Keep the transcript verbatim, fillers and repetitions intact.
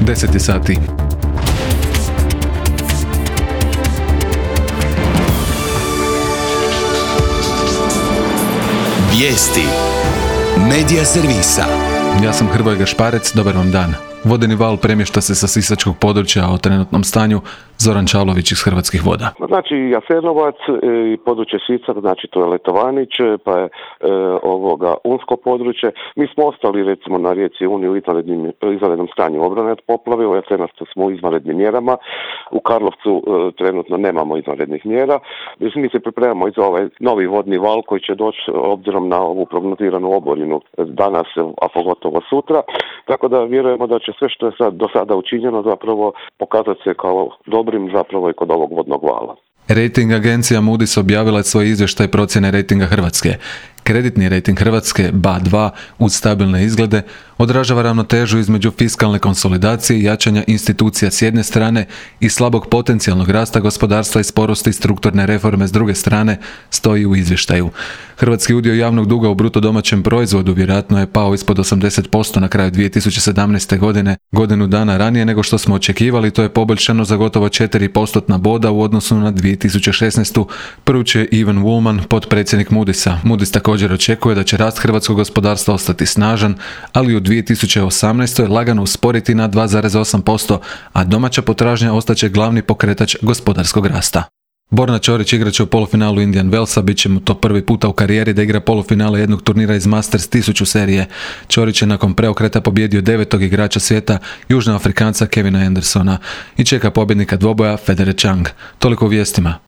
deset je sati. Vijesti Medija servisa. Ja sam Hrvoje Gašparec, dobar vam dan. Vodeni val premješta se sa sisačkog područja, o trenutnom stanju Zoran Čavlović iz Hrvatskih voda. Znači Jasenovac i područje Sisak, znači to je Letovanić, pa je e, ovoga unsko područje. Mi smo ostali recimo na rijeci Uni u izvanrednom stanju obrane od poplave, u Jasenovcu smo u izvanrednim mjerama, u Karlovcu e, trenutno nemamo izvanrednih mjera. Mi se pripremamo i za ovaj novi vodni val koji će doći obzirom na ovu prognoziranu oborinu danas, a pogotovo sutra. Tako da vjerujemo da će sve što je sad do sada učinjeno zapravo pokazati se kao dobrim zapravo i kod ovog vodnog vala. Rating agencija Moody's objavila je svoj izvještaj procjene rejtinga Hrvatske. Kreditni rejting Hrvatske B A dva uz stabilne izglede odražava ravnotežu između fiskalne konsolidacije i jačanja institucija s jedne strane i slabog potencijalnog rasta gospodarstva i sporosti strukturne reforme s druge strane, stoji u izvještaju. Hrvatski udio javnog duga u bruto domaćem proizvodu vjerojatno je pao ispod osamdeset posto na kraju dvije tisuće sedamnaeste. godine, godinu dana ranije nego što smo očekivali. To je poboljšano za gotovo četiri postotna boda u odnosu na dvije tisuće šesnaestu. Poručuje Ivan Woolman, potpredsjednik Moody'sa. Moody's također očekuje da će rast hrvatskog gospodarstva ostati snažan, ali u dvije tisuće osamnaestoj lagano usporiti na dva zarez osam posto, a domaća potražnja ostaće glavni pokretač gospodarskog rasta. Borna Ćorić igraće u polufinalu Indian Wellsa, bit će mu to prvi puta u karijeri da igra polufinale jednog turnira iz Masters tisuću serije. Ćorić je nakon preokreta pobjedio devetog igrača svijeta, Južnoafrikanca Kevina Andersona, i čeka pobjednika dvoboja Federer Chang. Toliko u vijestima.